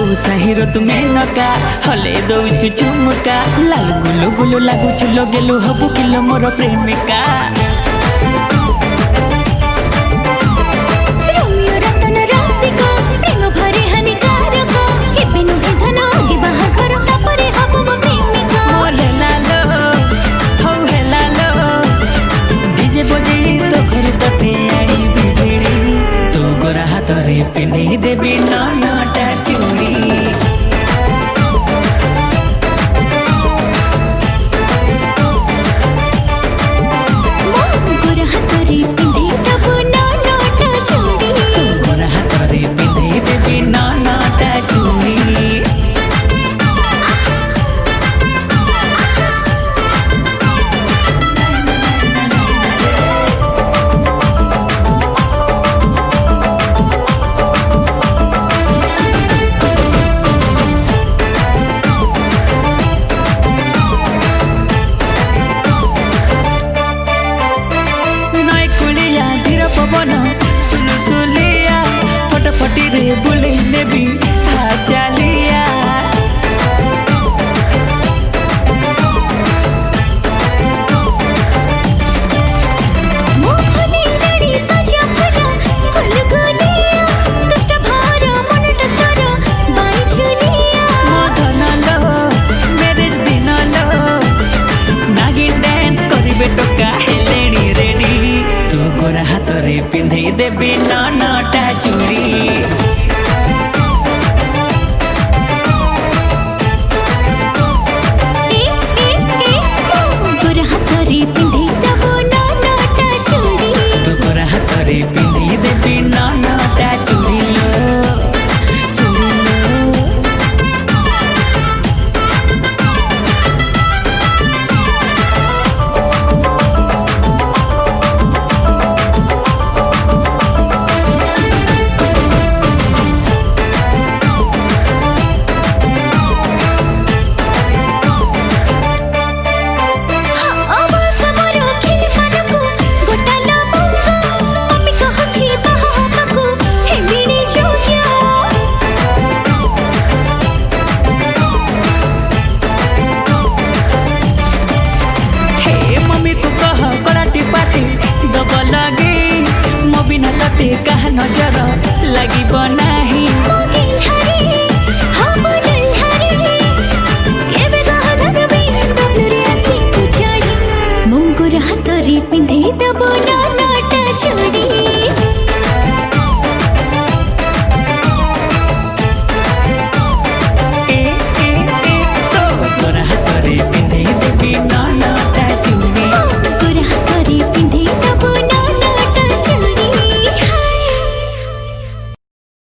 ସାହିର ତୁମେ ନକା ହଲେ ଦଉଛୁ ଚୁମୁକା ଲାଲ ଗୁଲୁ ଗୁଲୁ ଲାଗୁଛୁ ଲଗେଲୁ ହବୁ କିଲୋ ମୋର ପ୍ରେମିକା। हाथरे पिंधे देवी नौटा चूड़ी गोरा हाथरे पिंधे देबो नौटा चूड़ी गोरा हाथरे पिंधे देवी नौटा चूड़ी। सुलसुलिया फटाफटी रे बुले नेबी चालिया मैरेज दिन लो नागिन डांस करिबे टोका हेलेनी रेडी तू गोरा हाथरे पिंधे देवी नौटा चूड़ी। गोरा हाथरे पिंधे देबो नौटा चूड़ी तू गोरा हाथरे पिंधे देवी नौटा चूड़ी चूड़ी कहा नजर लगी बनाही गोरा हाथरे पिंधे देबो